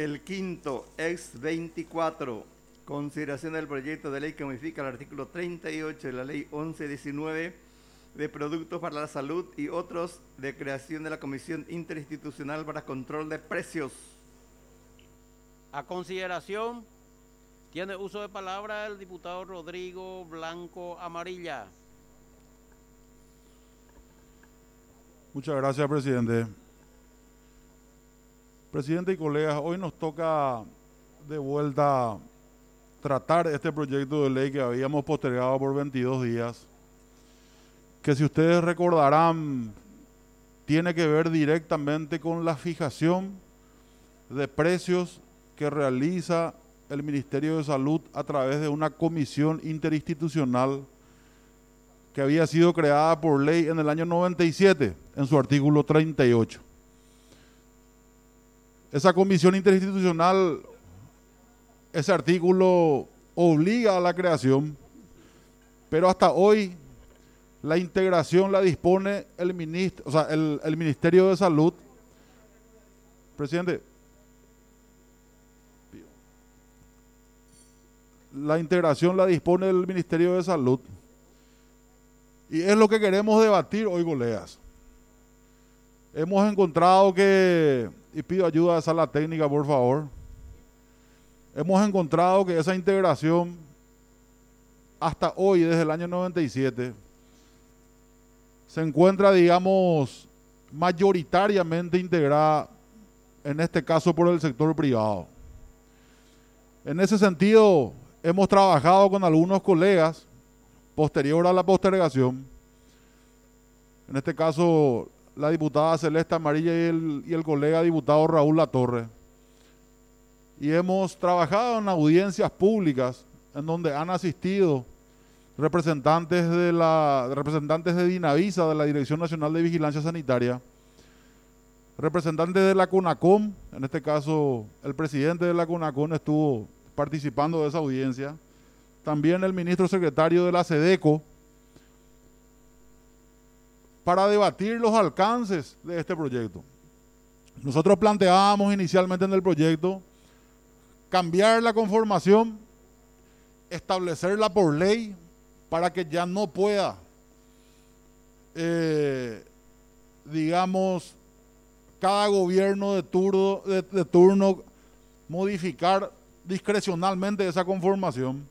El quinto, ex 24, consideración del proyecto de ley que modifica el artículo 38 de la ley 1119 de productos para la salud y otros, de creación de la Comisión Interinstitucional para Control de Precios. A consideración, tiene uso de palabra el diputado Rodrigo Blanco Amarilla. Muchas gracias, presidente. Presidente y colegas, hoy nos toca de vuelta tratar este proyecto de ley que habíamos postergado por 22 días, que si ustedes recordarán, tiene que ver directamente con la fijación de precios que realiza el Ministerio de Salud a través de una comisión interinstitucional que había sido creada por ley en el año 97, en su artículo 38. Esa comisión interinstitucional, ese artículo obliga a la creación, pero hasta hoy la integración la dispone el Ministerio de Salud. Presidente, la integración la dispone el Ministerio de Salud. Y es lo que queremos debatir hoy, colegas. Hemos encontrado que, y pido ayuda de sala técnica, por favor. Hemos encontrado que esa integración, hasta hoy, desde el año 97, se encuentra, digamos, mayoritariamente integrada, en este caso por el sector privado. En ese sentido, hemos trabajado con algunos colegas, posterior a la postergación, en este caso la diputada Celeste Amarilla y el colega diputado Raúl Latorre, y hemos trabajado en audiencias públicas en donde han asistido representantes de Dinavisa, de la Dirección Nacional de Vigilancia Sanitaria, representantes de la CONACOM, en este caso el presidente de la CONACOM estuvo participando de esa audiencia, también el ministro secretario de la SEDECO, para debatir los alcances de este proyecto. Nosotros planteábamos inicialmente en el proyecto cambiar la conformación, establecerla por ley para que ya no pueda, digamos, cada gobierno de turno modificar discrecionalmente esa conformación.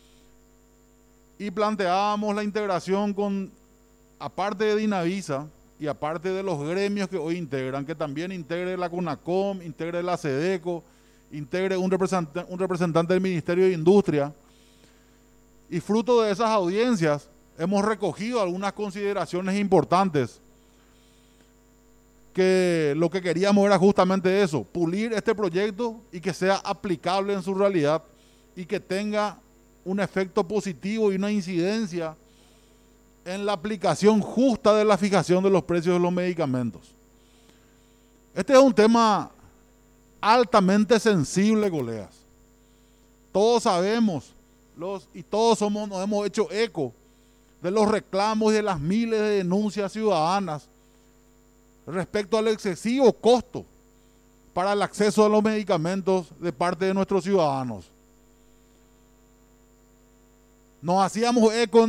Y planteábamos la integración con, aparte de Dinavisa y aparte de los gremios que hoy integran, que también integre la CONACOM, integre la SEDECO, integre un representante del Ministerio de Industria. Y fruto de esas audiencias hemos recogido algunas consideraciones importantes, que lo que queríamos era justamente eso, pulir este proyecto y que sea aplicable en su realidad y que tenga un efecto positivo y una incidencia en la aplicación justa de la fijación de los precios de los medicamentos. Este es un tema altamente sensible, colegas. Todos sabemos y todos nos hemos hecho eco de los reclamos y de las miles de denuncias ciudadanas respecto al excesivo costo para el acceso a los medicamentos de parte de nuestros ciudadanos. Nos hacíamos eco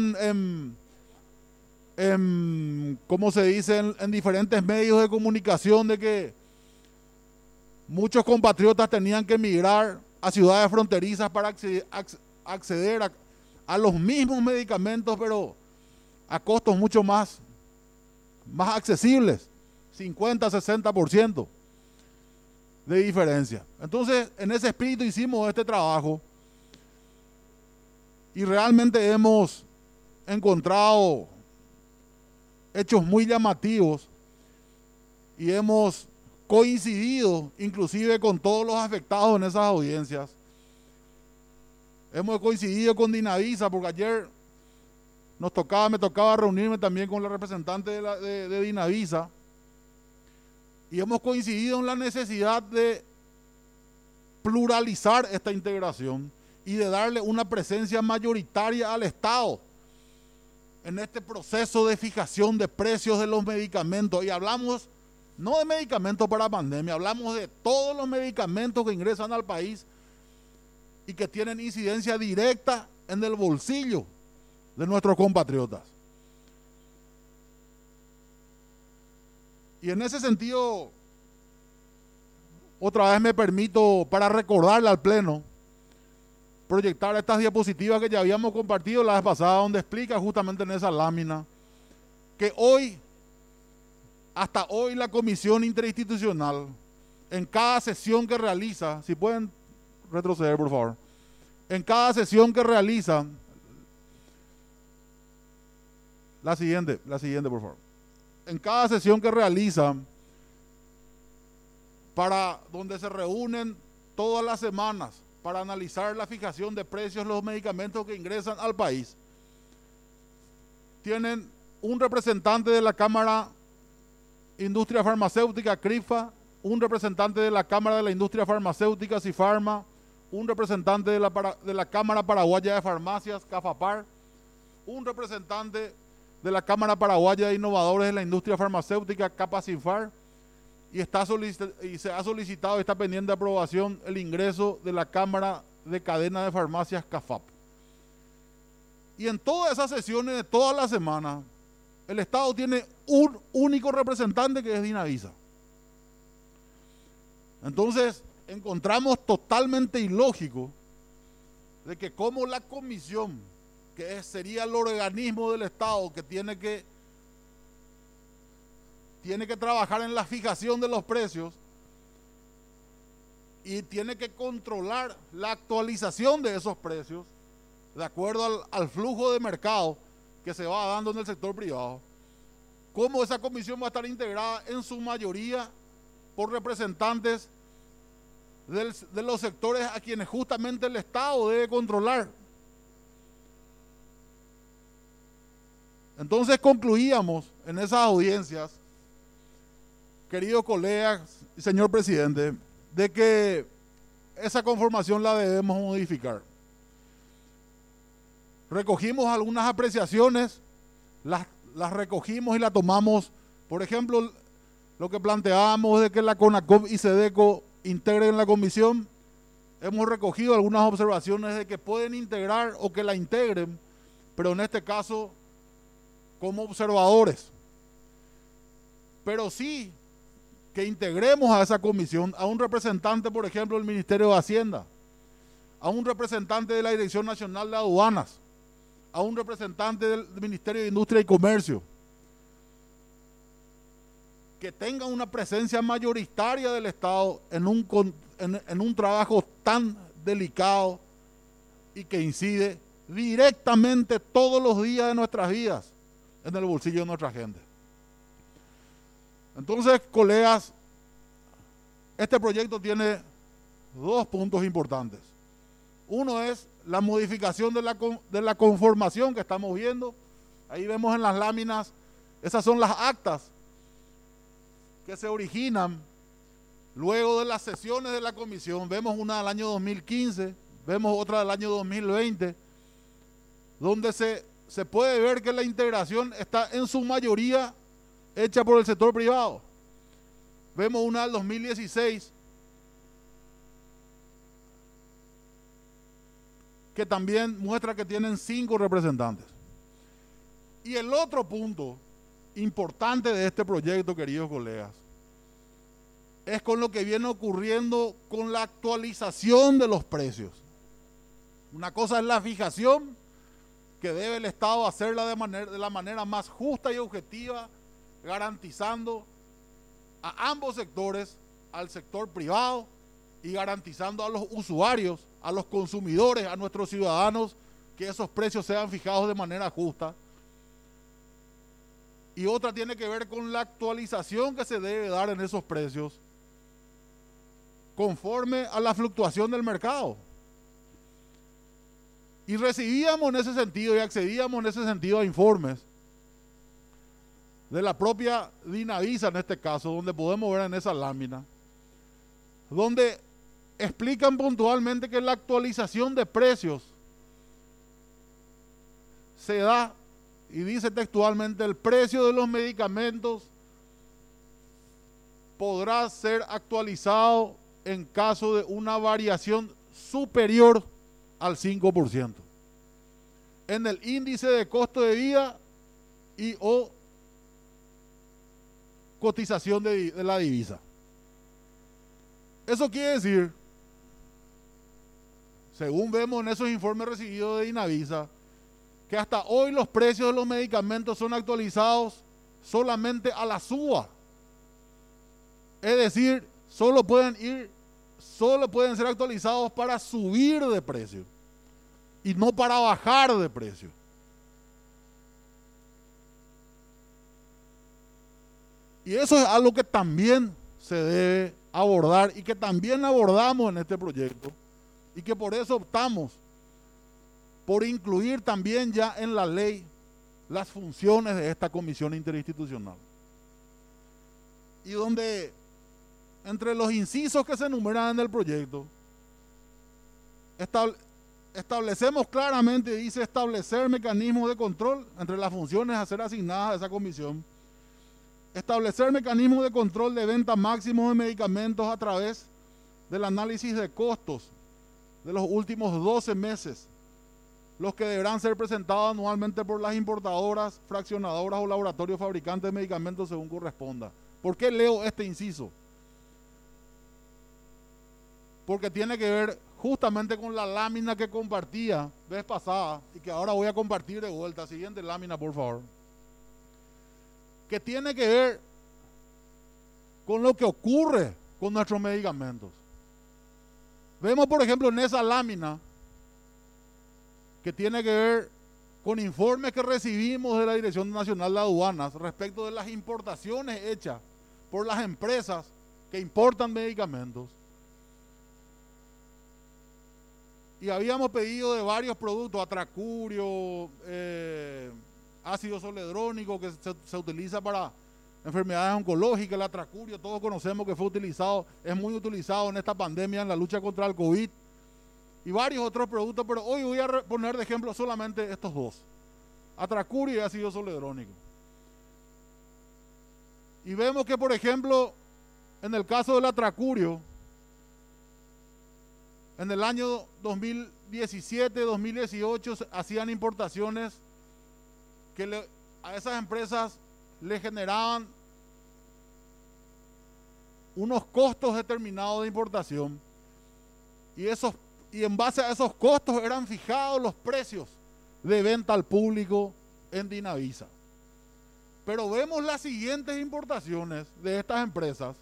¿cómo se dice? En diferentes medios de comunicación de que muchos compatriotas tenían que emigrar a ciudades fronterizas para acceder a los mismos medicamentos, pero a costos mucho más accesibles, 50-60% de diferencia. Entonces, en ese espíritu hicimos este trabajo y realmente hemos encontrado hechos muy llamativos y hemos coincidido inclusive con todos los afectados en esas audiencias. Hemos coincidido con Dinavisa, porque ayer me tocaba reunirme también con la representante de Dinavisa, y hemos coincidido en la necesidad de pluralizar esta integración y de darle una presencia mayoritaria al Estado en este proceso de fijación de precios de los medicamentos. Y hablamos no de medicamentos para pandemia, hablamos de todos los medicamentos que ingresan al país y que tienen incidencia directa en el bolsillo de nuestros compatriotas. Y en ese sentido, otra vez me permito, para recordarle al Pleno, proyectar estas diapositivas que ya habíamos compartido la vez pasada, donde explica justamente en esa lámina que hasta hoy la Comisión Interinstitucional, en cada sesión que realiza, si pueden retroceder por favor, en cada sesión que realiza, la siguiente por favor, en cada sesión que realiza, para donde se reúnen todas las semanas para analizar la fijación de precios de los medicamentos que ingresan al país, tienen un representante de la Cámara Industria Farmacéutica, CRIFA, un representante de la Cámara de la Industria Farmacéutica, CIFARMA, un representante de la Cámara Paraguaya de Farmacias, CAFAPAR, un representante de la Cámara Paraguaya de Innovadores de la Industria Farmacéutica, CAPACINFAR, y se ha solicitado, está pendiente de aprobación, el ingreso de la Cámara de Cadena de Farmacias, CAFAP. Y en todas esas sesiones de todas las semanas, el Estado tiene un único representante, que es Dinavisa. Entonces, encontramos totalmente ilógico de que como la comisión, que sería el organismo del Estado que tiene que trabajar en la fijación de los precios y tiene que controlar la actualización de esos precios de acuerdo al flujo de mercado que se va dando en el sector privado, cómo esa comisión va a estar integrada en su mayoría por representantes de los sectores a quienes justamente el Estado debe controlar. Entonces concluíamos en esas audiencias, queridos colegas y señor presidente, de que esa conformación la debemos modificar. Recogimos algunas apreciaciones, las recogimos y las tomamos. Por ejemplo, lo que planteábamos de que la CONACOP y SEDECO integren la comisión, hemos recogido algunas observaciones de que pueden integrar o que la integren, pero en este caso como observadores. Pero sí que integremos a esa comisión a un representante, por ejemplo, del Ministerio de Hacienda, a un representante de la Dirección Nacional de Aduanas, a un representante del Ministerio de Industria y Comercio, que tenga una presencia mayoritaria del Estado en un trabajo tan delicado y que incide directamente todos los días de nuestras vidas en el bolsillo de nuestra gente. Entonces, colegas, este proyecto tiene dos puntos importantes. Uno es la modificación de la conformación que estamos viendo. Ahí vemos en las láminas, esas son las actas que se originan luego de las sesiones de la comisión. Vemos una del año 2015, vemos otra del año 2020, donde se puede ver que la integración está en su mayoría hecha por el sector privado. Vemos una del 2016, que también muestra que tienen 5 representantes. Y el otro punto importante de este proyecto, queridos colegas, es con lo que viene ocurriendo con la actualización de los precios. Una cosa es la fijación, que debe el Estado hacerla de la manera más justa y objetiva, garantizando a ambos sectores, al sector privado y garantizando a los usuarios, a los consumidores, a nuestros ciudadanos, que esos precios sean fijados de manera justa. Y otra tiene que ver con la actualización que se debe dar en esos precios conforme a la fluctuación del mercado. Y recibíamos en ese sentido y accedíamos en ese sentido a informes de la propia Dinavisa, en este caso, donde podemos ver en esa lámina, donde explican puntualmente que la actualización de precios se da, y dice textualmente, el precio de los medicamentos podrá ser actualizado en caso de una variación superior al 5% en el índice de costo de vida y o cotización de la divisa. Eso quiere decir, según vemos en esos informes recibidos de Dinavisa, que hasta hoy los precios de los medicamentos son actualizados solamente a la suba. Es decir, solo pueden ser actualizados para subir de precio y no para bajar de precio. Y eso es algo que también se debe abordar y que también abordamos en este proyecto y que por eso optamos por incluir también ya en la ley las funciones de esta comisión interinstitucional. Y donde entre los incisos que se enumeran en el proyecto, establecemos claramente, dice establecer mecanismos de control entre las funciones a ser asignadas a esa comisión, establecer mecanismos de control de venta máximo de medicamentos a través del análisis de costos de los últimos 12 meses, los que deberán ser presentados anualmente por las importadoras, fraccionadoras o laboratorios fabricantes de medicamentos según corresponda. ¿Por qué leo este inciso? Porque tiene que ver justamente con la lámina que compartía vez pasada y que ahora voy a compartir de vuelta. Siguiente lámina, por favor. Que tiene que ver con lo que ocurre con nuestros medicamentos. Vemos, por ejemplo, en esa lámina que tiene que ver con informes que recibimos de la Dirección Nacional de Aduanas respecto de las importaciones hechas por las empresas que importan medicamentos. Y habíamos pedido de varios productos, atracurio, ácido soledrónico que se utiliza para enfermedades oncológicas, el atracurio, todos conocemos que fue utilizado, es muy utilizado en esta pandemia en la lucha contra el COVID y varios otros productos, pero hoy voy a poner de ejemplo solamente estos dos, atracurio y ácido soledrónico. Y vemos que, por ejemplo, en el caso del atracurio, en el año 2017-2018 se hacían importaciones que a esas empresas le generaban unos costos determinados de importación y en base a esos costos eran fijados los precios de venta al público en Dinavisa. Pero vemos las siguientes importaciones de estas empresas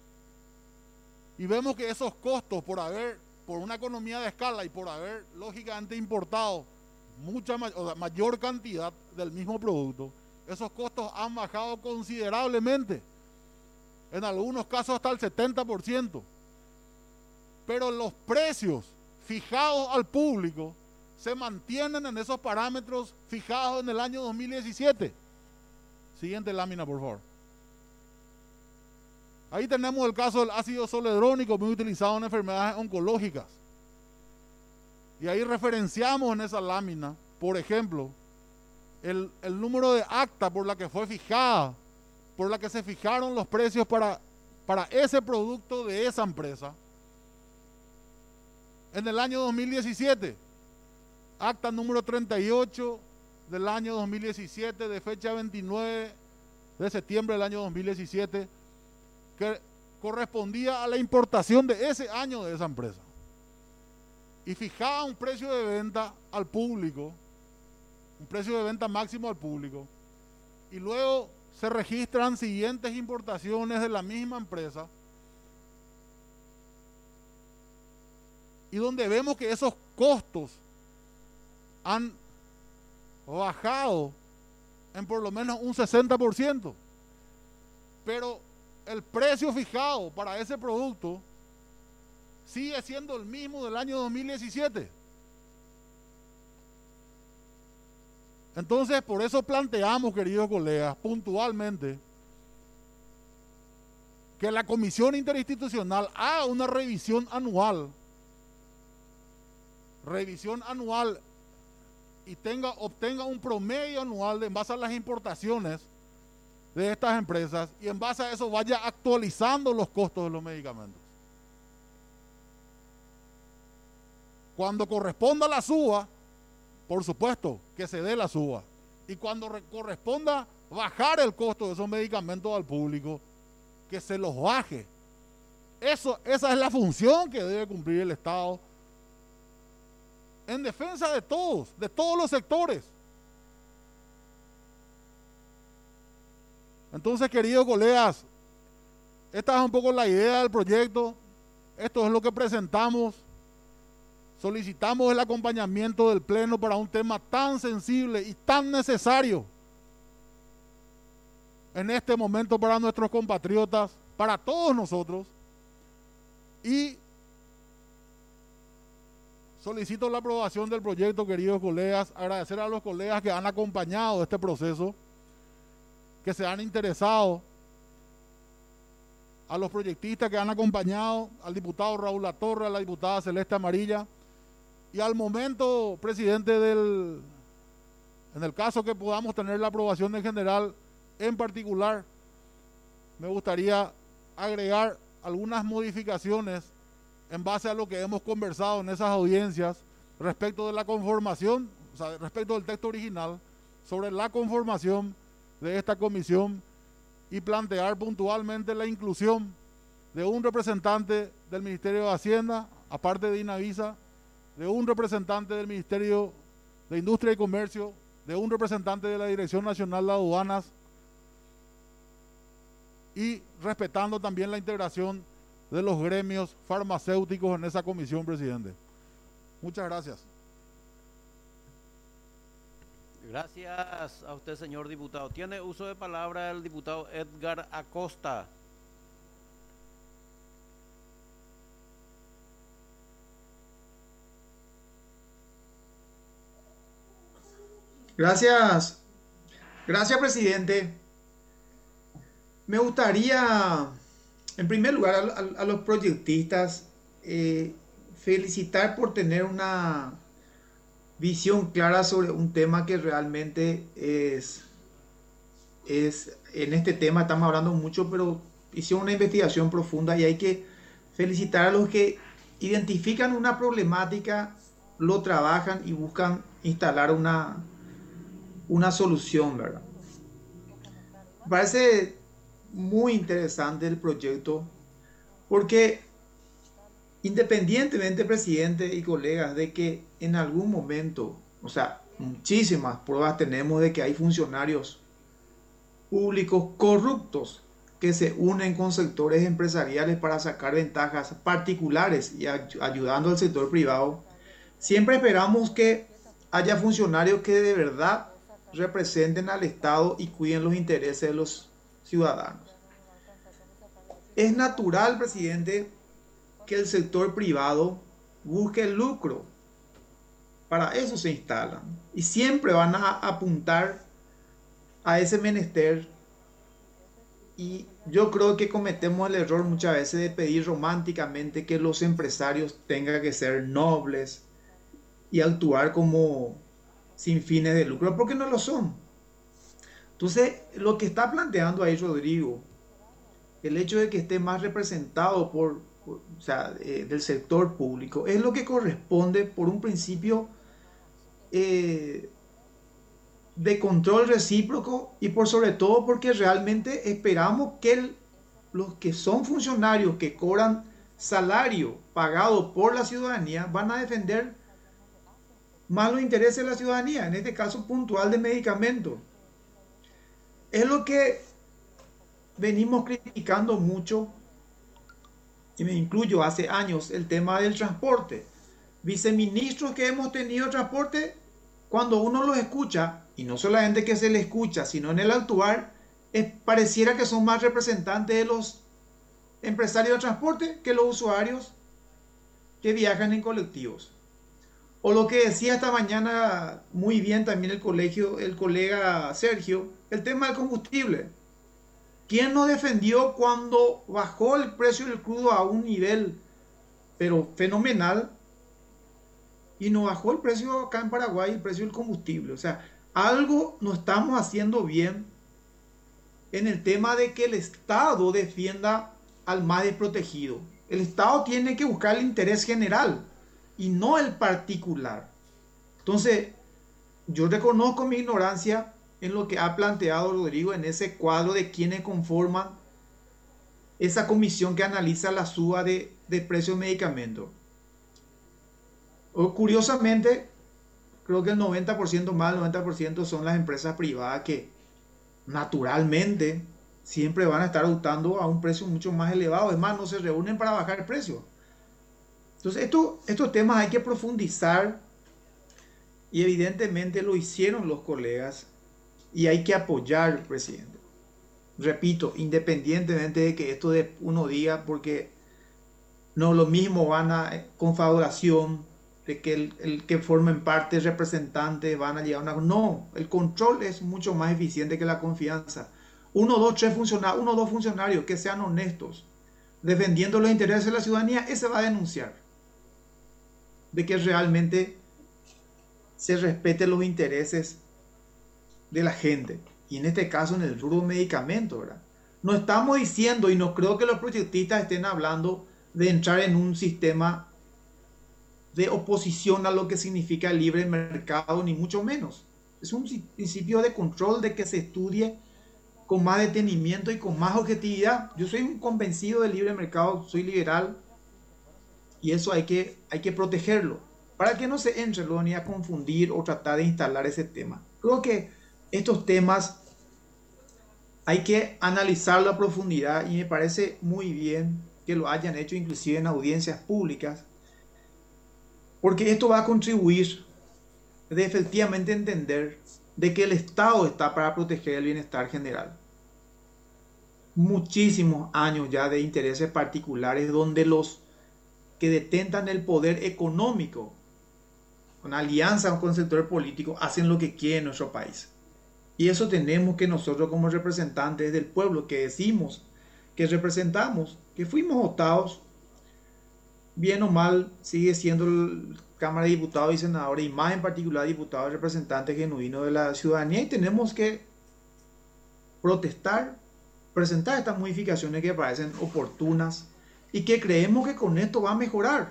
y vemos que esos costos por una economía de escala y por haber lógicamente importado mayor cantidad del mismo producto, esos costos han bajado considerablemente, en algunos casos hasta el 70%, pero los precios fijados al público se mantienen en esos parámetros fijados en el año 2017. Siguiente lámina, por favor. Ahí tenemos el caso del ácido soledrónico muy utilizado en enfermedades oncológicas. Y ahí referenciamos en esa lámina, por ejemplo, el número de acta por la que fue fijada, por la que se fijaron los precios para ese producto de esa empresa. En el año 2017, acta número 38 del año 2017, de fecha 29 de septiembre del año 2017, que correspondía a la importación de ese año de esa empresa. Y fijaba un precio de venta al público, un precio de venta máximo al público, y luego se registran siguientes importaciones de la misma empresa, y donde vemos que esos costos han bajado en por lo menos un 60%, pero el precio fijado para ese producto sigue siendo el mismo del año 2017. Entonces, por eso planteamos, queridos colegas, puntualmente, que la Comisión Interinstitucional haga una revisión anual y obtenga un promedio anual en base a las importaciones de estas empresas y en base a eso vaya actualizando los costos de los medicamentos. Cuando corresponda la suba, por supuesto que se dé la suba. Y cuando corresponda bajar el costo de esos medicamentos al público, que se los baje. Esa es la función que debe cumplir el Estado en defensa de todos los sectores. Entonces, queridos colegas, esta es un poco la idea del proyecto. Esto es lo que presentamos. Solicitamos el acompañamiento del Pleno para un tema tan sensible y tan necesario en este momento para nuestros compatriotas, para todos nosotros. Y solicito la aprobación del proyecto, queridos colegas. Agradecer a los colegas que han acompañado este proceso, que se han interesado, a los proyectistas que han acompañado, al diputado Raúl Latorre, a la diputada Celeste Amarilla, y al momento, presidente, en el caso que podamos tener la aprobación en general, en particular, me gustaría agregar algunas modificaciones en base a lo que hemos conversado en esas audiencias respecto de la conformación, o sea, respecto del texto original, sobre la conformación de esta comisión y plantear puntualmente la inclusión de un representante del Ministerio de Hacienda, aparte de INAVISA, de un representante del Ministerio de Industria y Comercio, de un representante de la Dirección Nacional de Aduanas y respetando también la integración de los gremios farmacéuticos en esa comisión, presidente. Muchas gracias. Gracias a usted, señor diputado. Tiene uso de palabra el diputado Edgar Acosta. Gracias, presidente. Me gustaría, en primer lugar, a los proyectistas felicitar por tener una visión clara sobre un tema que realmente en este tema estamos hablando mucho, pero hicieron una investigación profunda y hay que felicitar a los que identifican una problemática, lo trabajan y buscan instalar una solución, ¿verdad? Me parece muy interesante el proyecto porque independientemente, presidente y colegas, de que en algún momento, o sea, muchísimas pruebas tenemos de que hay funcionarios públicos corruptos que se unen con sectores empresariales para sacar ventajas particulares y ayudando al sector privado, siempre esperamos que haya funcionarios que de verdad representen al Estado y cuiden los intereses de los ciudadanos. Es natural, presidente, que el sector privado busque el lucro. Para eso se instalan. Y siempre van a apuntar a ese menester. Y yo creo que cometemos el error muchas veces de pedir románticamente que los empresarios tengan que ser nobles y actuar como sin fines de lucro, porque no lo son. Entonces, lo que está planteando ahí Rodrigo, el hecho de que esté más representado del sector público, es lo que corresponde por un principio de control recíproco y por sobre todo porque realmente esperamos que los que son funcionarios que cobran salario pagado por la ciudadanía van a defender más los intereses de la ciudadanía, en este caso puntual de medicamentos. Es lo que venimos criticando mucho, y me incluyo hace años, el tema del transporte. Viceministros que hemos tenido de transporte, cuando uno los escucha, y no solamente que se les escucha, sino en el actuar, pareciera que son más representantes de los empresarios de transporte que los usuarios que viajan en colectivos. O lo que decía esta mañana muy bien también el colega Sergio, el tema del combustible. ¿Quién nos defendió cuando bajó el precio del crudo a un nivel, pero fenomenal, y nos bajó el precio acá en Paraguay, el precio del combustible? O sea, algo no estamos haciendo bien en el tema de que el Estado defienda al más desprotegido. El Estado tiene que buscar el interés general y no el particular. Entonces, yo reconozco mi ignorancia en lo que ha planteado Rodrigo en ese cuadro de quienes conforman esa comisión que analiza la suba de precios de medicamentos. Curiosamente, creo que el 90% más del 90% son las empresas privadas que naturalmente siempre van a estar optando a un precio mucho más elevado. Es más, no se reúnen para bajar el precio. Entonces, estos temas hay que profundizar y evidentemente lo hicieron los colegas y hay que apoyar al presidente. Repito, independientemente de que esto de uno diga, porque no lo mismo van a confabulación, de que el que formen parte representantes van a llegar a una... No, el control es mucho más eficiente que la confianza. Uno, dos funcionarios que sean honestos, defendiendo los intereses de la ciudadanía, ese va a denunciar de que realmente se respeten los intereses de la gente. Y en este caso en el rubro medicamento, ¿verdad? No estamos diciendo, y no creo que los proyectistas estén hablando de entrar en un sistema de oposición a lo que significa el libre mercado, ni mucho menos. Es un principio de control, de que se estudie con más detenimiento y con más objetividad. Yo soy un convencido del libre mercado, soy liberal, y eso hay que protegerlo, para que no se entre ni a confundir o tratar de instalar ese tema. Creo que estos temas hay que analizarlo a profundidad y me parece muy bien que lo hayan hecho inclusive en audiencias públicas, porque esto va a contribuir de efectivamente entender de que el Estado está para proteger el bienestar general. Muchísimos años ya de intereses particulares donde los que detentan el poder económico, con alianzas con el sector político, hacen lo que quieren en nuestro país. Y eso tenemos que nosotros como representantes del pueblo, que decimos que representamos, que fuimos votados, bien o mal, sigue siendo la Cámara de Diputados y Senadores, y más en particular diputados representantes genuinos de la ciudadanía, y tenemos que protestar, presentar estas modificaciones que parecen oportunas y que creemos que con esto va a mejorar.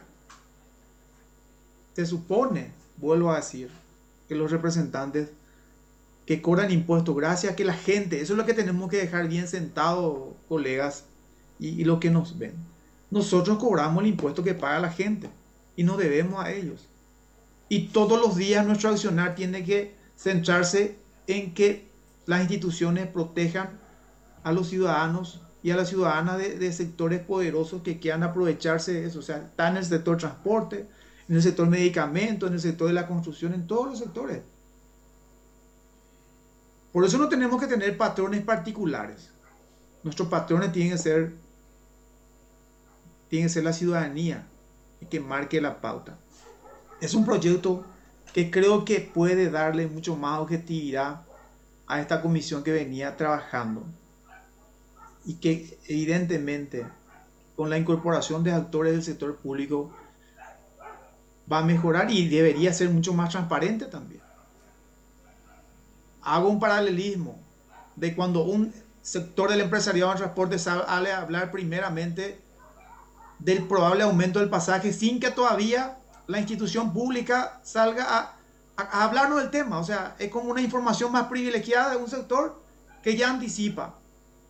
Se supone, vuelvo a decir, que los representantes que cobran impuestos, gracias a que la gente, eso es lo que tenemos que dejar bien sentado, colegas, y los que nos ven. Nosotros cobramos el impuesto que paga la gente y nos debemos a ellos. Y todos los días nuestro accionar tiene que centrarse en que las instituciones protejan a los ciudadanos y a las ciudadanas de sectores poderosos que quieran aprovecharse de eso. O sea, está en el sector transporte, en el sector medicamentos, en el sector de la construcción, en todos los sectores. Por eso no tenemos que tener patrones particulares. Nuestros patrones tienen que ser la ciudadanía y que marque la pauta. Es un proyecto que creo que puede darle mucho más objetividad a esta comisión que venía trabajando y que evidentemente con la incorporación de actores del sector público va a mejorar y debería ser mucho más transparente también. Hago un paralelismo de cuando un sector del empresariado en transporte sale a hablar primeramente del probable aumento del pasaje sin que todavía la institución pública salga a hablarnos del tema. O sea, es como una información más privilegiada de un sector que ya anticipa.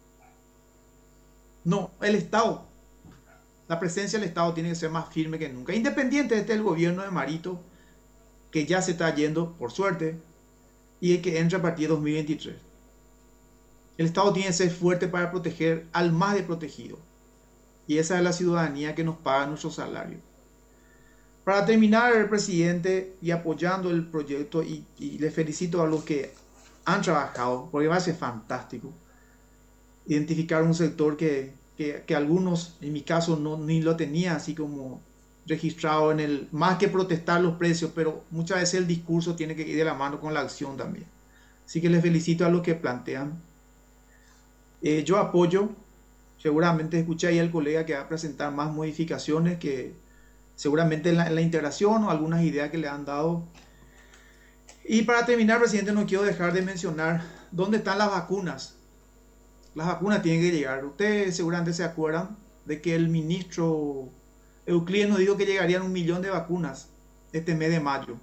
No, el Estado, la presencia del Estado tiene que ser más firme que nunca, independiente de este gobierno de Marito, que ya se está yendo, por suerte, y el que entra a partir de 2023. El Estado tiene que ser fuerte para proteger al más desprotegido. Y esa es la ciudadanía que nos paga nuestro salario. Para terminar, presidente, y apoyando el proyecto, y le felicito a los que han trabajado, porque va a ser fantástico identificar un sector que algunos, en mi caso, ni lo tenía así como registrado en el, más que protestar los precios, pero muchas veces el discurso tiene que ir de la mano con la acción también. Así que les felicito a los que plantean. Yo apoyo, seguramente escuché ahí al colega que va a presentar más modificaciones, que seguramente en la integración o algunas ideas que le han dado. Y para terminar, presidente, no quiero dejar de mencionar dónde están las vacunas. Las vacunas tienen que llegar. Ustedes seguramente se acuerdan de que el ministro Euclides nos dijo que llegarían 1 millón de vacunas este mes de mayo.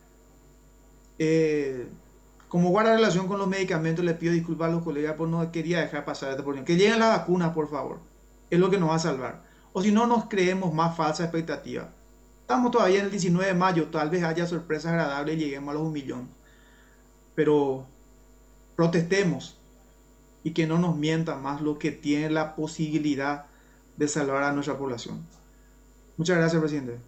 Como guarda relación con los medicamentos, les pido disculpas a los colegas por no quería dejar pasar esta oportunidad. Que lleguen las vacunas, por favor. Es lo que nos va a salvar. O si no, nos creemos más falsa expectativa. Estamos todavía en el 19 de mayo. Tal vez haya sorpresas agradables y lleguemos a los 1 millón. Pero protestemos y que no nos mientan más los que tienen la posibilidad de salvar a nuestra población. Muchas gracias, presidente.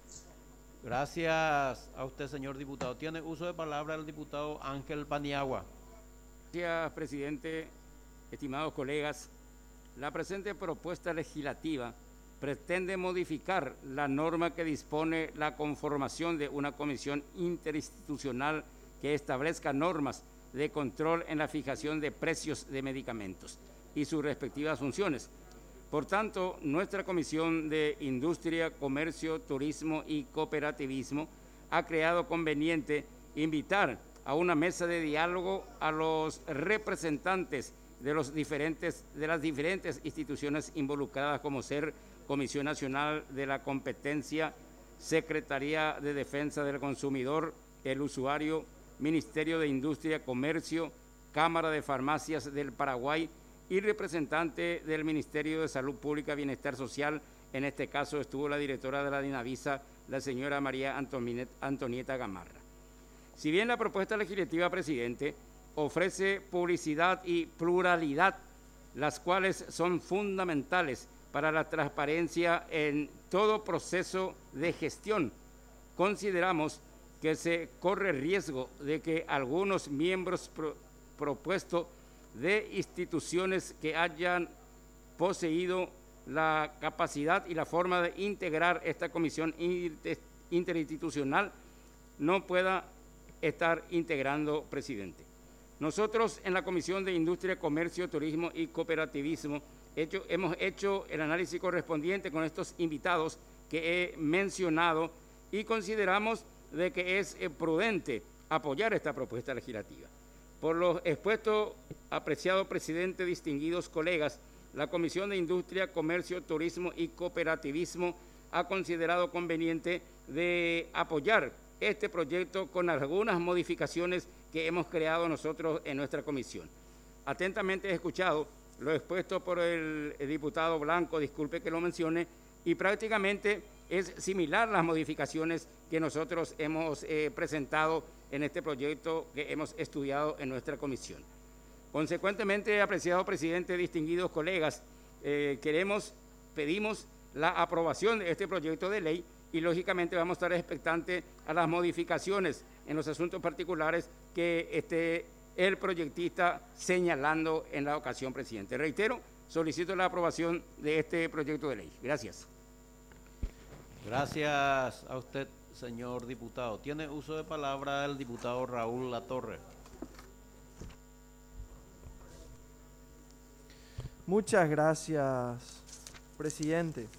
Gracias a usted, señor diputado. Tiene uso de palabra el diputado Ángel Paniagua. Gracias, presidente. Estimados colegas, la presente propuesta legislativa pretende modificar la norma que dispone la conformación de una comisión interinstitucional que establezca normas de control en la fijación de precios de medicamentos y sus respectivas funciones. Por tanto, nuestra Comisión de Industria, Comercio, Turismo y Cooperativismo ha creado conveniente invitar a una mesa de diálogo a los representantes de las diferentes instituciones involucradas, como ser Comisión Nacional de la Competencia, Secretaría de Defensa del Consumidor, el Usuario, Ministerio de Industria, Comercio, Cámara de Farmacias del Paraguay y representante del Ministerio de Salud Pública y Bienestar Social. En este caso estuvo la directora de la Dinavisa, la señora María Antonieta Gamarra. Si bien la propuesta legislativa, presidente, ofrece publicidad y pluralidad, las cuales son fundamentales para la transparencia en todo proceso de gestión, consideramos que se corre riesgo de que algunos miembros propuestos de instituciones que hayan poseído la capacidad y la forma de integrar esta comisión interinstitucional no pueda estar integrando, presidente. Nosotros en la Comisión de Industria, Comercio, Turismo y Cooperativismo hemos hecho el análisis correspondiente con estos invitados que he mencionado y consideramos de que es prudente apoyar esta propuesta legislativa. Por lo expuesto, apreciado presidente, distinguidos colegas, la Comisión de Industria, Comercio, Turismo y Cooperativismo ha considerado conveniente de apoyar este proyecto con algunas modificaciones que hemos creado nosotros en nuestra comisión. Atentamente he escuchado lo expuesto por el diputado Blanco, disculpe que lo mencione, y prácticamente es similar las modificaciones que nosotros hemos presentado en este proyecto que hemos estudiado en nuestra comisión. Consecuentemente, apreciado presidente, distinguidos colegas, pedimos la aprobación de este proyecto de ley y lógicamente vamos a estar expectantes a las modificaciones en los asuntos particulares que esté el proyectista señalando en la ocasión, presidente. Reitero, solicito la aprobación de este proyecto de ley. Gracias. Gracias a usted, señor diputado. Tiene uso de palabra el diputado Raúl Latorre. Muchas gracias, presidente.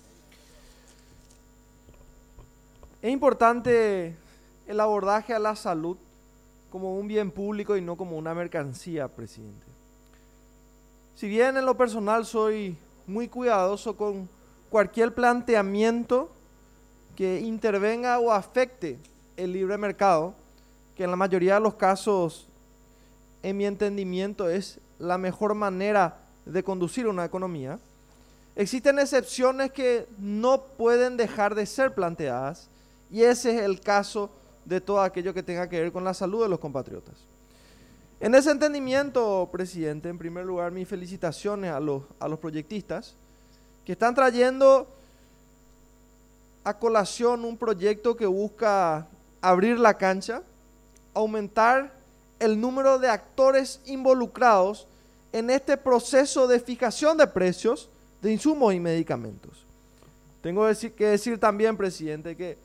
Es importante el abordaje a la salud como un bien público y no como una mercancía, presidente. Si bien en lo personal soy muy cuidadoso con cualquier planteamiento que intervenga o afecte el libre mercado, que en la mayoría de los casos, en mi entendimiento, es la mejor manera de conducir una economía, existen excepciones que no pueden dejar de ser planteadas y ese es el caso de todo aquello que tenga que ver con la salud de los compatriotas. En ese entendimiento, presidente, en primer lugar, mis felicitaciones a los proyectistas que están trayendo a colación un proyecto que busca abrir la cancha, aumentar el número de actores involucrados en este proceso de fijación de precios de insumos y medicamentos. Tengo que decir también, presidente, que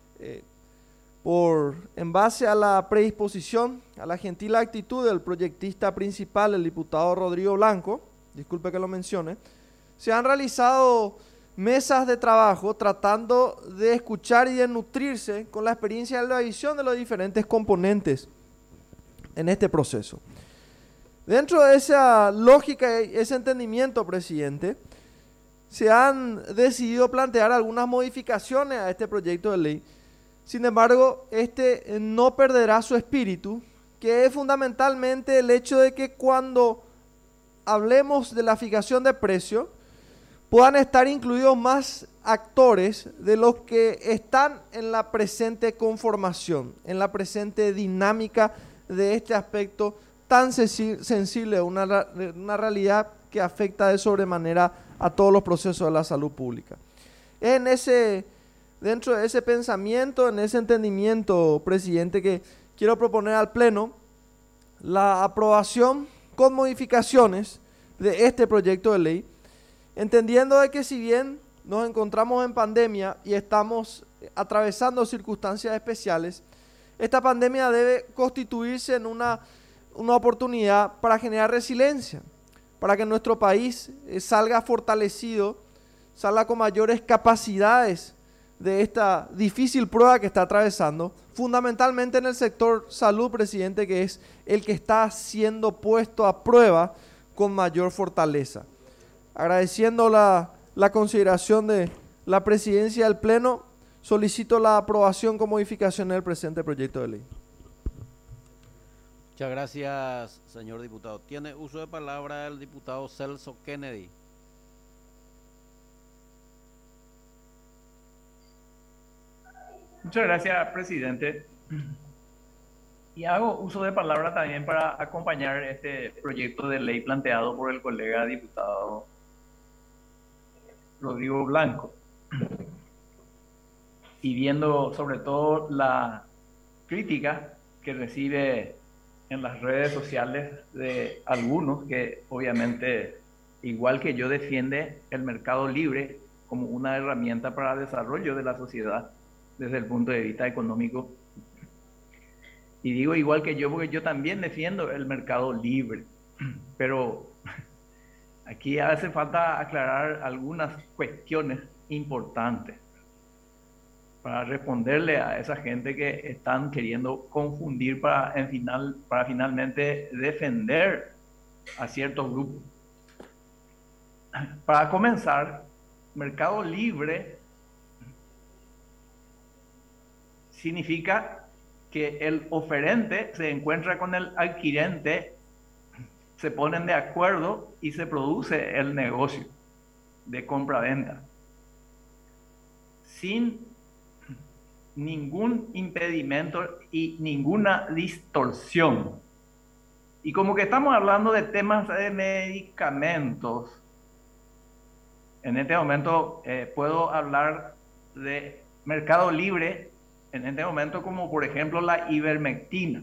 en base a la predisposición, a la gentil actitud del proyectista principal, el diputado Rodrigo Blanco, disculpe que lo mencione, se han realizado mesas de trabajo tratando de escuchar y de nutrirse con la experiencia y la visión de los diferentes componentes en este proceso. Dentro de esa lógica y ese entendimiento, presidente, se han decidido plantear algunas modificaciones a este proyecto de ley. Sin embargo, este no perderá su espíritu, que es fundamentalmente el hecho de que cuando hablemos de la fijación de precio, puedan estar incluidos más actores de los que están en la presente conformación, en la presente dinámica de este aspecto tan sensible, una realidad que afecta de sobremanera a todos los procesos de la salud pública. Dentro de ese pensamiento, en ese entendimiento, presidente, que quiero proponer al Pleno la aprobación con modificaciones de este proyecto de ley, entendiendo de que si bien nos encontramos en pandemia y estamos atravesando circunstancias especiales, esta pandemia debe constituirse en una oportunidad para generar resiliencia, para que nuestro país salga fortalecido, salga con mayores capacidades de esta difícil prueba que está atravesando, fundamentalmente en el sector salud, presidente, que es el que está siendo puesto a prueba con mayor fortaleza. Agradeciendo la consideración de la presidencia del Pleno, solicito la aprobación con modificación del presente proyecto de ley. Muchas gracias, señor diputado. Tiene uso de palabra el diputado Celso Kennedy. Muchas gracias, presidente. Y hago uso de palabra también para acompañar este proyecto de ley planteado por el colega diputado Rodrigo Blanco. Y viendo sobre todo la crítica que recibe en las redes sociales de algunos que obviamente, igual que yo, defiende el mercado libre como una herramienta para el desarrollo de la sociedad desde el punto de vista económico. Y digo igual que yo porque yo también defiendo el mercado libre, pero aquí hace falta aclarar algunas cuestiones importantes para responderle a esa gente que están queriendo confundir para finalmente defender a ciertos grupos. Para comenzar, mercado libre significa que el oferente se encuentra con el adquirente, se ponen de acuerdo y se produce el negocio de compra-venta sin ningún impedimento y ninguna distorsión. Y como que estamos hablando de temas de medicamentos, en este momento puedo hablar de mercado libre en este momento, como por ejemplo la ivermectina,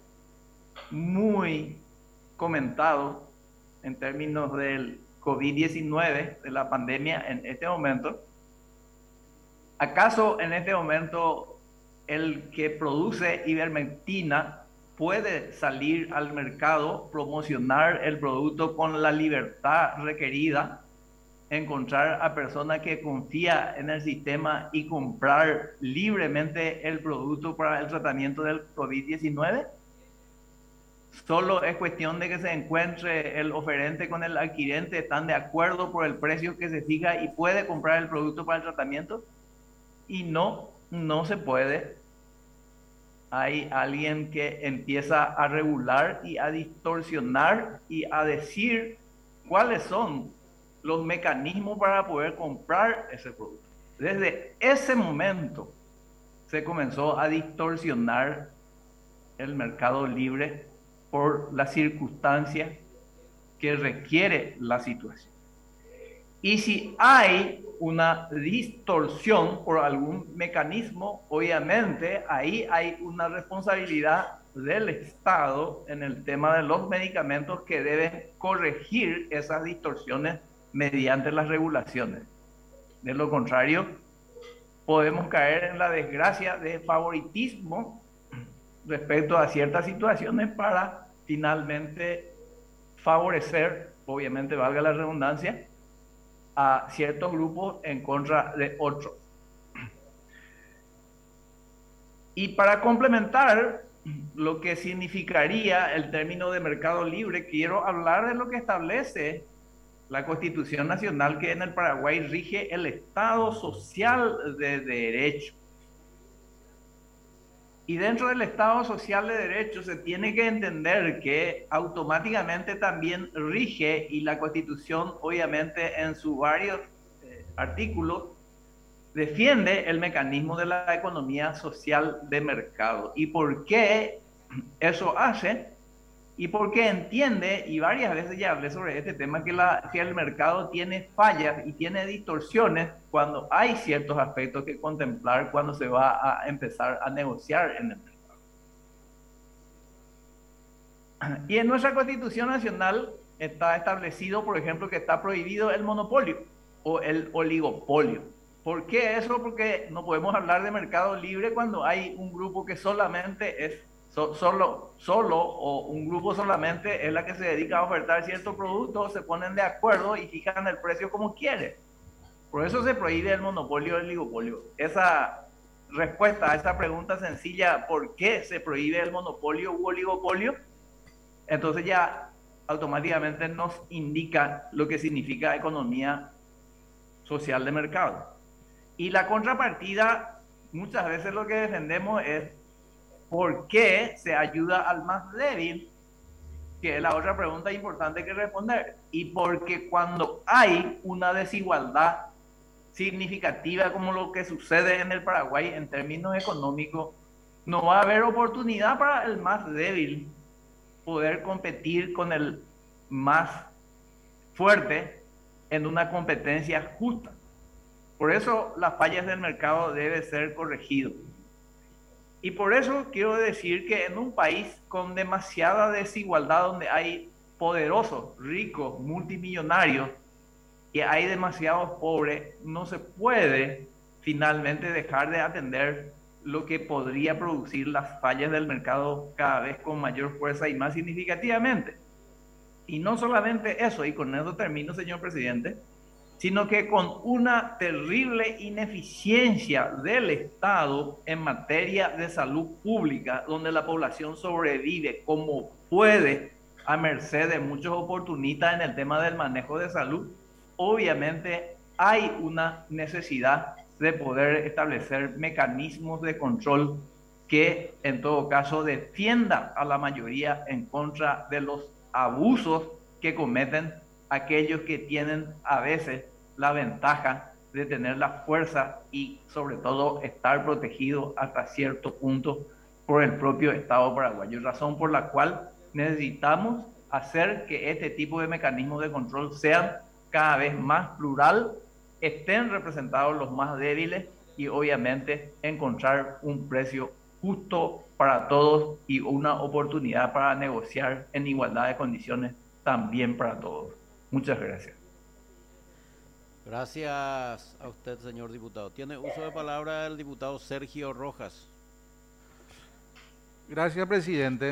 muy comentado en términos del COVID-19, de la pandemia en este momento. ¿Acaso en este momento el que produce ivermectina puede salir al mercado, promocionar el producto con la libertad requerida, encontrar a personas que confía en el sistema y comprar libremente el producto para el tratamiento del COVID-19? Solo es cuestión de que se encuentre el oferente con el adquirente, están de acuerdo por el precio que se fija y puede comprar el producto para el tratamiento. Y no se puede. Hay alguien que empieza a regular y a distorsionar y a decir cuáles son los mecanismos para poder comprar ese producto. Desde ese momento se comenzó a distorsionar el mercado libre por las circunstancias que requiere la situación. Y si hay una distorsión por algún mecanismo, obviamente ahí hay una responsabilidad del Estado en el tema de los medicamentos que deben corregir esas distorsiones mediante las regulaciones. De lo contrario, podemos caer en la desgracia de favoritismo respecto a ciertas situaciones para finalmente favorecer, obviamente valga la redundancia, a ciertos grupos en contra de otros. Y para complementar lo que significaría el término de mercado libre, quiero hablar de lo que establece la Constitución Nacional, que en el Paraguay rige el Estado social de derecho. Y dentro del Estado social de derecho se tiene que entender que automáticamente también rige, y la Constitución obviamente en sus varios artículos defiende el mecanismo de la economía social de mercado. ¿Y por qué eso hace? Y porque entiende, y varias veces ya hablé sobre este tema, que el mercado tiene fallas y tiene distorsiones cuando hay ciertos aspectos que contemplar cuando se va a empezar a negociar en el mercado. Y en nuestra Constitución Nacional está establecido, por ejemplo, que está prohibido el monopolio o el oligopolio. ¿Por qué eso? Porque no podemos hablar de mercado libre cuando hay un grupo que solamente es solo o un grupo solamente es la que se dedica a ofertar ciertos productos, se ponen de acuerdo y fijan el precio como quiere. Por eso se prohíbe el monopolio o el oligopolio. Esa respuesta a esa pregunta sencilla, ¿por qué se prohíbe el monopolio u oligopolio? Entonces ya automáticamente nos indica lo que significa economía social de mercado. Y la contrapartida, muchas veces lo que defendemos es ¿por qué se ayuda al más débil? Que es la otra pregunta importante que responder. Y porque cuando hay una desigualdad significativa como lo que sucede en el Paraguay en términos económicos, no va a haber oportunidad para el más débil poder competir con el más fuerte en una competencia justa. Por eso las fallas del mercado deben ser corregidas. Y por eso quiero decir que en un país con demasiada desigualdad, donde hay poderosos, ricos, multimillonarios, y hay demasiados pobres, no se puede finalmente dejar de atender lo que podría producir las fallas del mercado cada vez con mayor fuerza y más significativamente. Y no solamente eso, y con eso termino, señor presidente, sino que con una terrible ineficiencia del Estado en materia de salud pública, donde la población sobrevive como puede a merced de muchos oportunistas en el tema del manejo de salud, obviamente hay una necesidad de poder establecer mecanismos de control que en todo caso defienda a la mayoría en contra de los abusos que cometen aquellos que tienen a veces la ventaja de tener la fuerza y sobre todo estar protegidos hasta cierto punto por el propio Estado paraguayo, razón por la cual necesitamos hacer que este tipo de mecanismos de control sean cada vez más plural, estén representados los más débiles y obviamente encontrar un precio justo para todos y una oportunidad para negociar en igualdad de condiciones también para todos. Muchas gracias. Gracias a usted, señor diputado. Tiene uso de palabra el diputado Sergio Rojas. Gracias, presidente.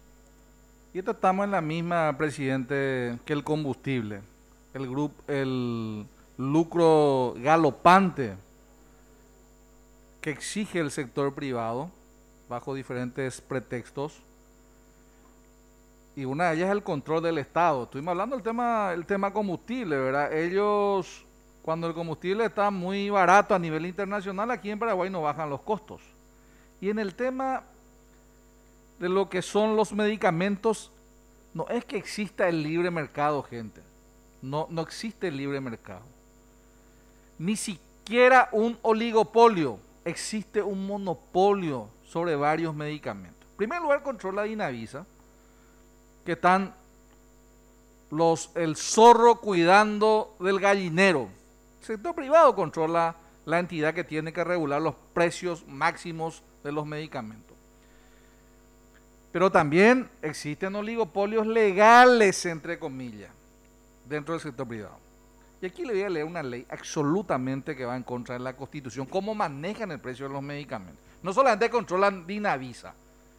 Y estamos en la misma, presidente, que el combustible. El lucro galopante que exige el sector privado bajo diferentes pretextos. Y una de ellas es el control del Estado. Estuvimos hablando del tema combustible, ¿verdad? Ellos, cuando el combustible está muy barato a nivel internacional, aquí en Paraguay no bajan los costos. Y en el tema de lo que son los medicamentos, no es que exista el libre mercado, gente. No existe el libre mercado. Ni siquiera un oligopolio. Existe un monopolio sobre varios medicamentos. En primer lugar, controla Dinavisa, que están el zorro cuidando del gallinero. El sector privado controla la entidad que tiene que regular los precios máximos de los medicamentos. Pero también existen oligopolios legales, entre comillas, dentro del sector privado. Y aquí le voy a leer una ley absolutamente que va en contra de la Constitución, cómo manejan el precio de los medicamentos. No solamente controlan Dinavisa.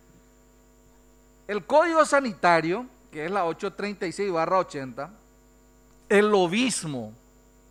El Código Sanitario, que es la 836/80, el lobismo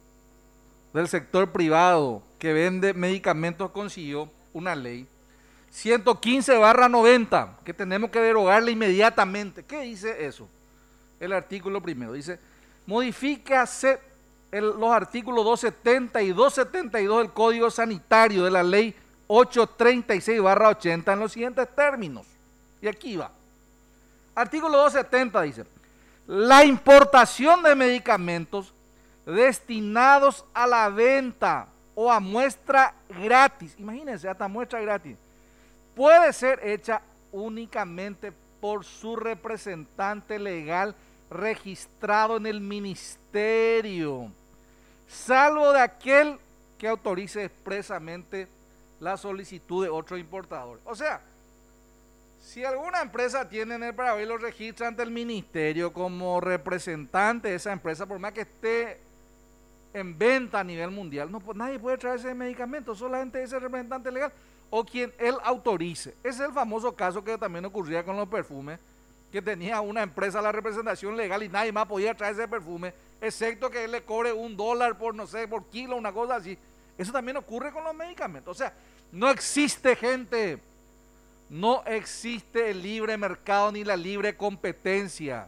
del sector privado que vende medicamentos consiguió una ley 115/90, que tenemos que derogarla inmediatamente. ¿Qué dice eso? El artículo primero dice, modifícase los artículos 270 y 272 del Código Sanitario de la Ley 836/80 en los siguientes términos. Y aquí va. Artículo 270 dice, la importación de medicamentos destinados a la venta o a muestra gratis, imagínense, hasta muestra gratis, puede ser hecha únicamente por su representante legal registrado en el ministerio, salvo de aquel que autorice expresamente la solicitud de otro importador. O sea, si alguna empresa tiene en el Paraguay, lo registra ante el ministerio como representante de esa empresa, por más que esté en venta a nivel mundial, no, pues nadie puede traer ese medicamento, solamente ese representante legal o quien él autorice. Ese es el famoso caso que también ocurría con los perfumes, que tenía una empresa la representación legal y nadie más podía traer ese perfume, excepto que él le cobre $1 por, no sé, por kilo, una cosa así. Eso también ocurre con los medicamentos. O sea, no existe, gente, no existe el libre mercado ni la libre competencia.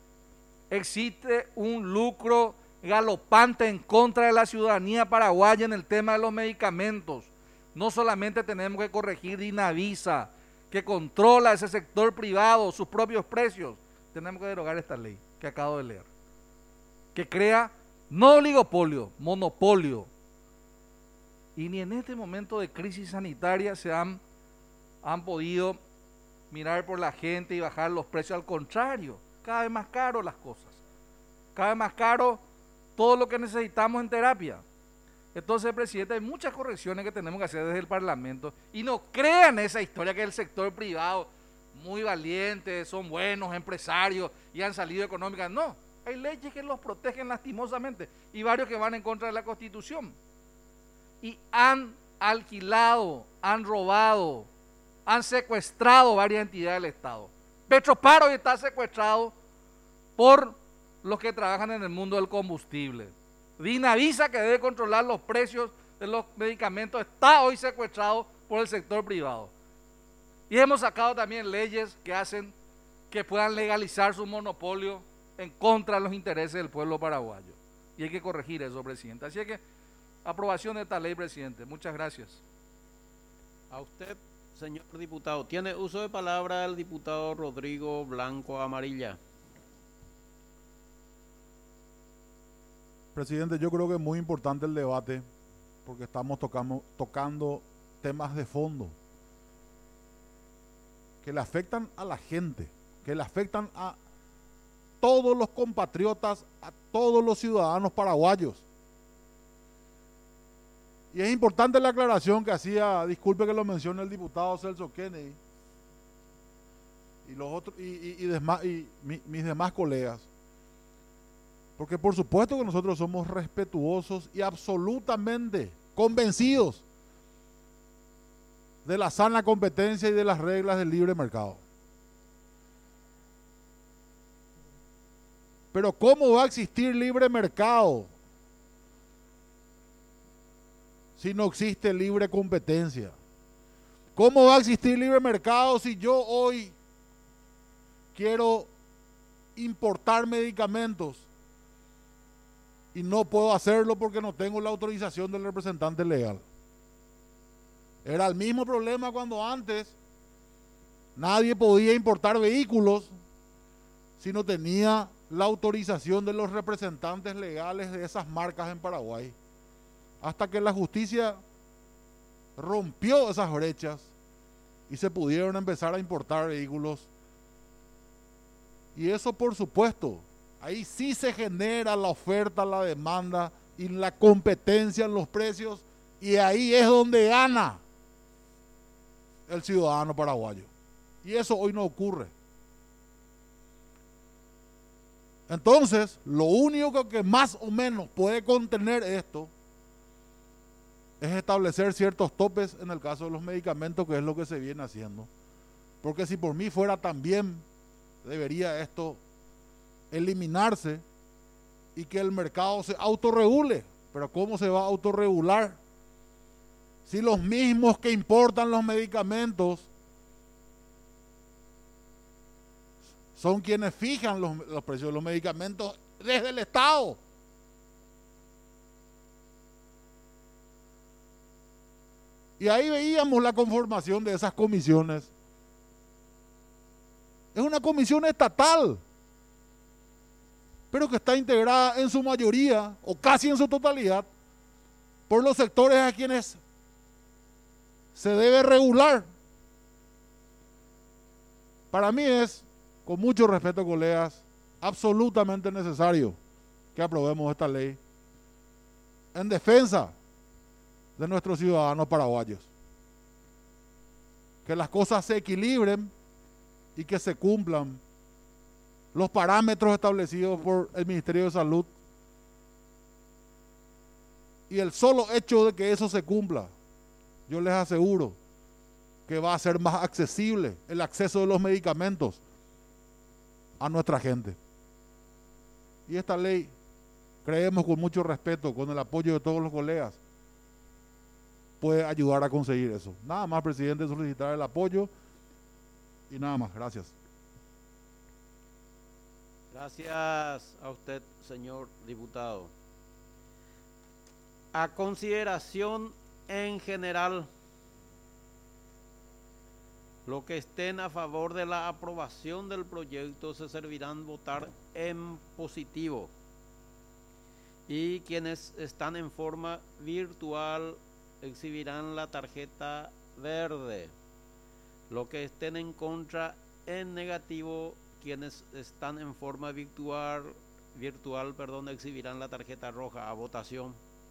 Existe un lucro galopante en contra de la ciudadanía paraguaya en el tema de los medicamentos. No solamente tenemos que corregir Dinavisa, que controla ese sector privado, sus propios precios, tenemos que derogar esta ley que acabo de leer, que crea no oligopolio, monopolio. Y ni en este momento de crisis sanitaria se han podido mirar por la gente y bajar los precios, al contrario, cada vez más caro las cosas, cada vez más caro todo lo que necesitamos en terapia. Entonces, presidente, hay muchas correcciones que tenemos que hacer desde el Parlamento y no crean esa historia que el sector privado, muy valiente, son buenos empresarios y han salido económicas. No, hay leyes que los protegen lastimosamente y varios que van en contra de la Constitución. Y han alquilado, han robado, han secuestrado varias entidades del Estado. Petroparo está secuestrado por los que trabajan en el mundo del combustible. Dinavisa, que debe controlar los precios de los medicamentos, está hoy secuestrado por el sector privado. Y hemos sacado también leyes que hacen que puedan legalizar su monopolio en contra de los intereses del pueblo paraguayo. Y hay que corregir eso, presidente. Así que, aprobación de esta ley, presidente. Muchas gracias. A usted, señor diputado. Tiene uso de palabra el diputado Rodrigo Blanco Amarilla. Presidente, yo creo que es muy importante el debate porque estamos tocando temas de fondo que le afectan a la gente, que le afectan a todos los compatriotas, a todos los ciudadanos paraguayos. Y es importante la aclaración que hacía, disculpe que lo mencione el diputado Celso Kennedy y los otros mis demás colegas. Porque por supuesto que nosotros somos respetuosos y absolutamente convencidos de la sana competencia y de las reglas del libre mercado. Pero ¿cómo va a existir libre mercado si no existe libre competencia? ¿Cómo va a existir libre mercado si yo hoy quiero importar medicamentos y no puedo hacerlo porque no tengo la autorización del representante legal? Era el mismo problema cuando antes nadie podía importar vehículos si no tenía la autorización de los representantes legales de esas marcas en Paraguay. Hasta que la justicia rompió esas brechas y se pudieron empezar a importar vehículos. Y eso, por supuesto, ahí sí se genera la oferta, la demanda y la competencia en los precios, y ahí es donde gana el ciudadano paraguayo. Y eso hoy no ocurre. Entonces, lo único que más o menos puede contener esto es establecer ciertos topes en el caso de los medicamentos, que es lo que se viene haciendo. Porque si por mí fuera, también debería esto eliminarse y que el mercado se autorregule. Pero ¿cómo se va a autorregular Si los mismos que importan los medicamentos son quienes fijan los precios de los medicamentos desde el Estado. Y ahí veíamos la conformación de esas comisiones. Es una comisión estatal, pero que está integrada en su mayoría, o casi en su totalidad, por los sectores a quienes se debe regular. Para mí es, con mucho respeto, colegas, absolutamente necesario que aprobemos esta ley en defensa de nuestros ciudadanos paraguayos. Que las cosas se equilibren y que se cumplan los parámetros establecidos por el Ministerio de Salud. Y el solo hecho de que eso se cumpla, yo les aseguro que va a ser más accesible el acceso de los medicamentos a nuestra gente. Y esta ley, creemos con mucho respeto, con el apoyo de todos los colegas, puede ayudar a conseguir eso. Nada más, presidente, solicitar el apoyo y nada más. Gracias. Gracias a usted, señor diputado. A consideración en general, los que estén a favor de la aprobación del proyecto se servirán votar en positivo. Y quienes están en forma virtual exhibirán la tarjeta verde. Los que estén en contra en negativo, quienes están en forma virtual, exhibirán la tarjeta roja. A votación.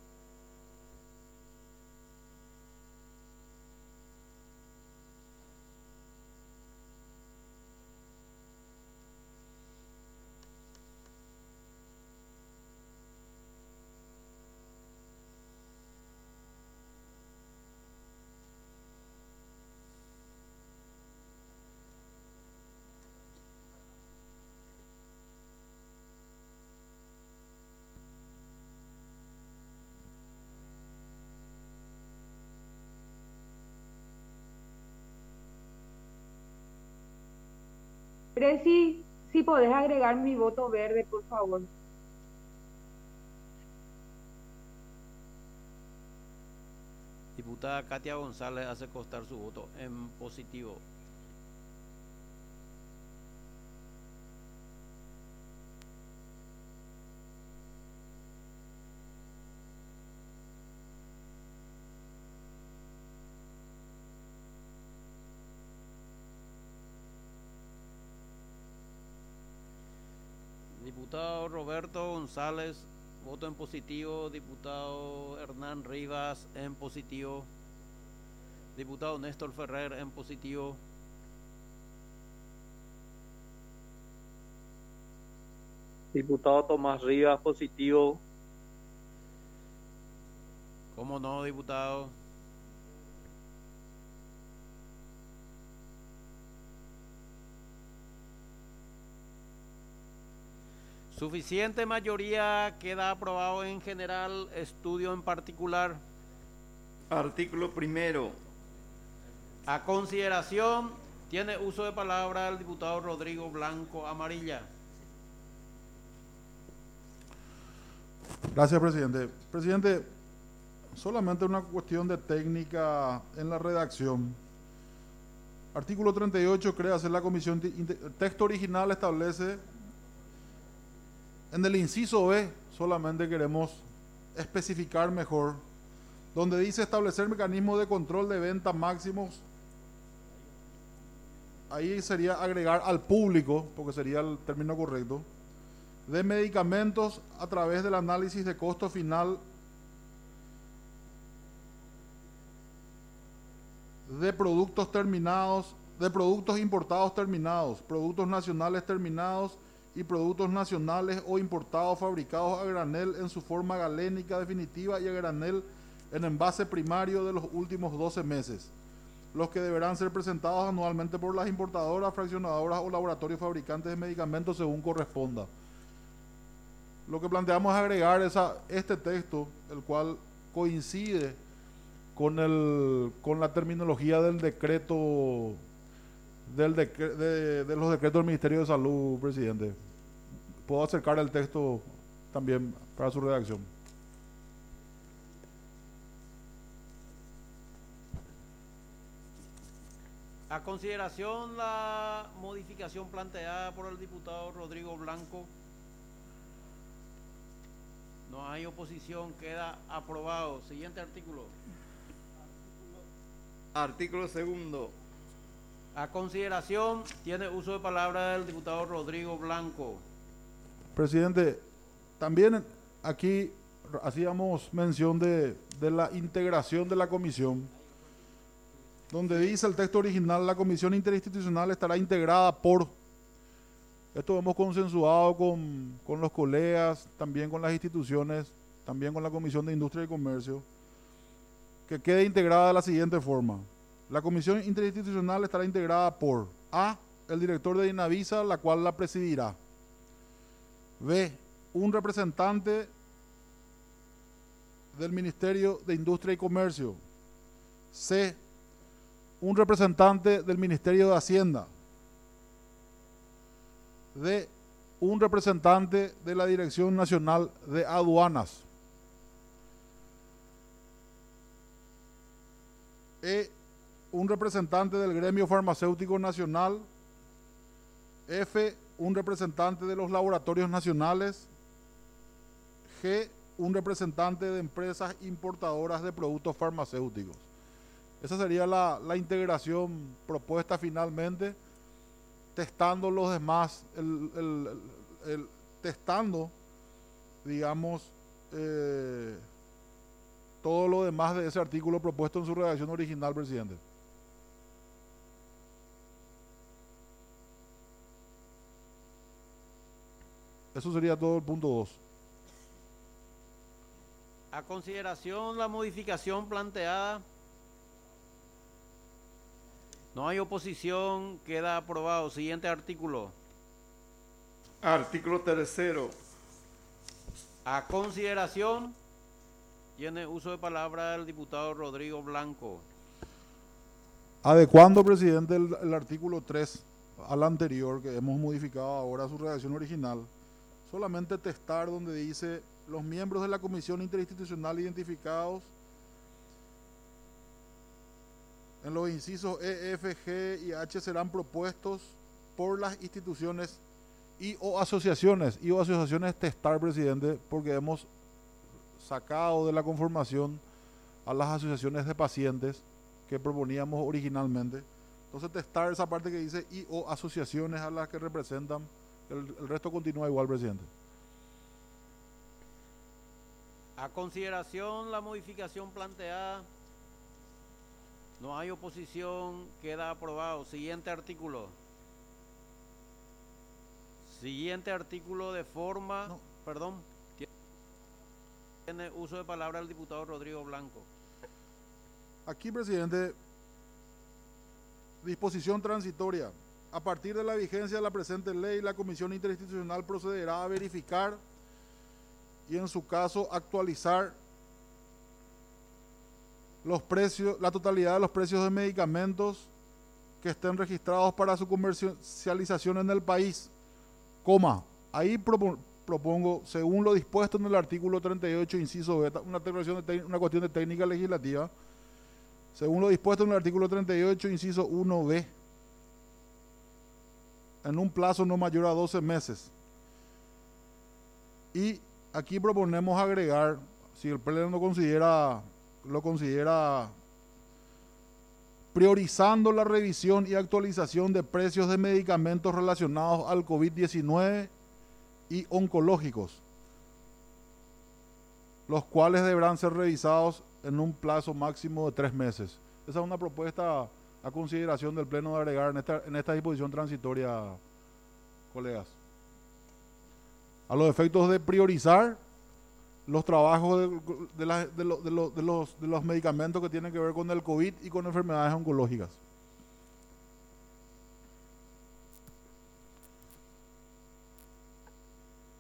Presi, si podés agregar mi voto verde, por favor. Diputada Katia González hace constar su voto en positivo. Diputado Roberto González, voto en positivo. Diputado Hernán Rivas, en positivo. Diputado Néstor Ferrer, en positivo. Diputado Tomás Rivas, positivo. ¿Cómo no, diputado? Suficiente mayoría, queda aprobado en general, estudio en particular. Artículo primero. A consideración, tiene uso de palabra el diputado Rodrigo Blanco Amarilla. Gracias, presidente. Presidente, solamente una cuestión de técnica en la redacción. Artículo 38, créase la comisión. El texto original establece, en el inciso B, solamente queremos especificar mejor, donde dice establecer mecanismos de control de venta máximos. Ahí sería agregar al público, porque sería el término correcto, de medicamentos a través del análisis de costo final de productos terminados, de productos importados terminados, productos nacionales terminados y productos nacionales o importados fabricados a granel en su forma galénica definitiva y a granel en envase primario de los últimos 12 meses, los que deberán ser presentados anualmente por las importadoras, fraccionadoras o laboratorios fabricantes de medicamentos según corresponda. Lo que planteamos es agregar este texto, el cual coincide con la terminología del decreto de los decretos del Ministerio de Salud, presidente. Puedo acercar el texto también para su redacción. A consideración la modificación planteada por el diputado Rodrigo Blanco. No hay oposición, queda aprobado. Siguiente artículo. Artículo segundo. A consideración, tiene uso de palabra el diputado Rodrigo Blanco. Presidente, también aquí hacíamos mención de la integración de la comisión, donde dice el texto original: la comisión interinstitucional estará integrada por... Esto hemos consensuado con los colegas, también con las instituciones, también con la Comisión de Industria y Comercio, que quede integrada de la siguiente forma. La comisión interinstitucional estará integrada por A, el director de Inavisa, la cual la presidirá. B, un representante del Ministerio de Industria y Comercio. C, un representante del Ministerio de Hacienda. D, un representante de la Dirección Nacional de Aduanas. E, un representante del Gremio Farmacéutico Nacional. F, un representante de los laboratorios nacionales. G, un representante de empresas importadoras de productos farmacéuticos. Esa sería la integración propuesta finalmente, testando los demás, testando, digamos, todo lo demás de ese artículo propuesto en su redacción original, presidente. Eso sería todo el punto 2. A consideración la modificación planteada. No hay oposición, queda aprobado. Siguiente artículo. Artículo tercero. A consideración, tiene uso de palabra el diputado Rodrigo Blanco. Adecuando, presidente, el artículo 3 al anterior, que hemos modificado ahora su redacción original, solamente testar donde dice: los miembros de la comisión interinstitucional identificados en los incisos E, F, G y H serán propuestos por las instituciones y o asociaciones testar, presidente, porque hemos sacado de la conformación a las asociaciones de pacientes que proponíamos originalmente. Entonces testar esa parte que dice y o asociaciones a las que representan, el resto continúa igual, presidente. A consideración la modificación planteada. No hay oposición, queda aprobado. Siguiente artículo. Siguiente artículo de forma... No. Perdón. Tiene uso de palabra el diputado Rodrigo Blanco. Aquí, presidente, disposición transitoria. A partir de la vigencia de la presente ley, la Comisión Interinstitucional procederá a verificar y, en su caso, actualizar los precios, la totalidad de los precios de medicamentos que estén registrados para su comercialización en el país, ahí propongo, según lo dispuesto en el artículo 38, inciso B, una cuestión de técnica legislativa, según lo dispuesto en el artículo 38, inciso 1B, en un plazo no mayor a 12 meses. Y aquí proponemos agregar, si el Pleno lo considera priorizando la revisión y actualización de precios de medicamentos relacionados al COVID-19 y oncológicos, los cuales deberán ser revisados en un plazo máximo de 3 meses. Esa es una propuesta a consideración del Pleno de agregar en esta disposición transitoria, colegas, a los efectos de priorizar los trabajos de los medicamentos que tienen que ver con el COVID y con enfermedades oncológicas.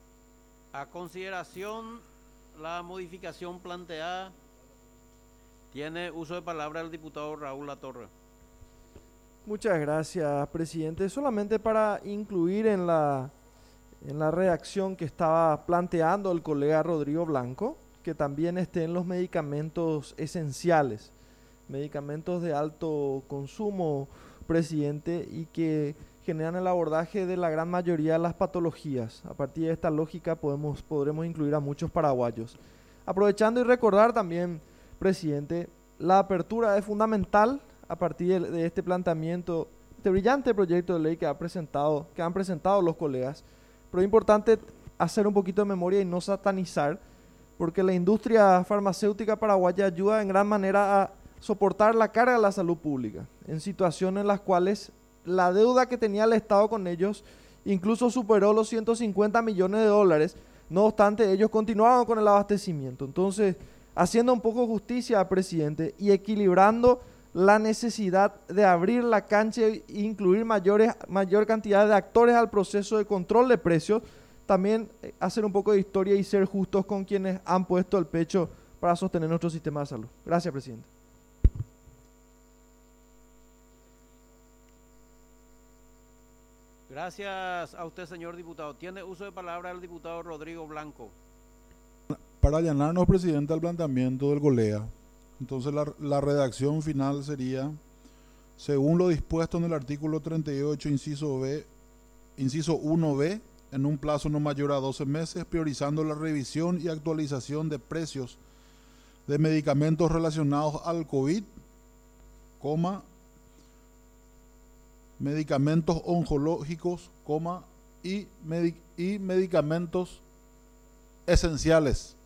A consideración la modificación planteada. Tiene uso de palabra el diputado Raúl Latorre. Muchas gracias, presidente. Solamente para incluir en la redacción que estaba planteando el colega Rodrigo Blanco, que también estén los medicamentos esenciales, medicamentos de alto consumo, presidente, y que generan el abordaje de la gran mayoría de las patologías. A partir de esta lógica podremos incluir a muchos paraguayos. Aprovechando y recordar también, presidente, la apertura es fundamental a partir de este planteamiento, este brillante proyecto de ley que han presentado los colegas, pero es importante hacer un poquito de memoria y no satanizar, porque la industria farmacéutica paraguaya ayuda en gran manera a soportar la carga de la salud pública, en situaciones en las cuales la deuda que tenía el Estado con ellos incluso superó los 150 millones de dólares, no obstante ellos continuaron con el abastecimiento. Entonces, haciendo un poco justicia, presidente, y equilibrando la necesidad de abrir la cancha e incluir mayor cantidad de actores al proceso de control de precios, también hacer un poco de historia y ser justos con quienes han puesto el pecho para sostener nuestro sistema de salud. Gracias, presidente. Gracias a usted, señor diputado. Tiene uso de palabra el diputado Rodrigo Blanco. Para allanarnos, presidente, al planteamiento del colega, entonces la redacción final sería: según lo dispuesto en el artículo 38, inciso 1b, en un plazo no mayor a 12 meses, priorizando la revisión y actualización de precios de medicamentos relacionados al COVID, medicamentos oncológicos, y medicamentos esenciales,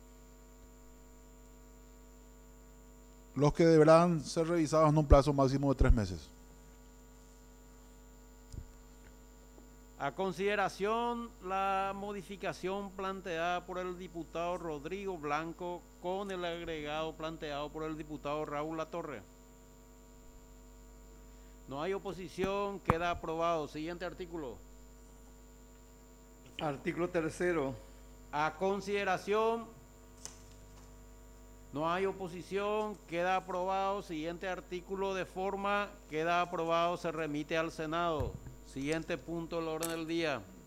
los que deberán ser revisados en un plazo máximo de 3 meses. A consideración la modificación planteada por el diputado Rodrigo Blanco con el agregado planteado por el diputado Raúl Latorre. No hay oposición, queda aprobado. Siguiente artículo. Artículo 3º. A consideración, no hay oposición, queda aprobado. Siguiente artículo de forma, queda aprobado, se remite al Senado. Siguiente punto del orden del día.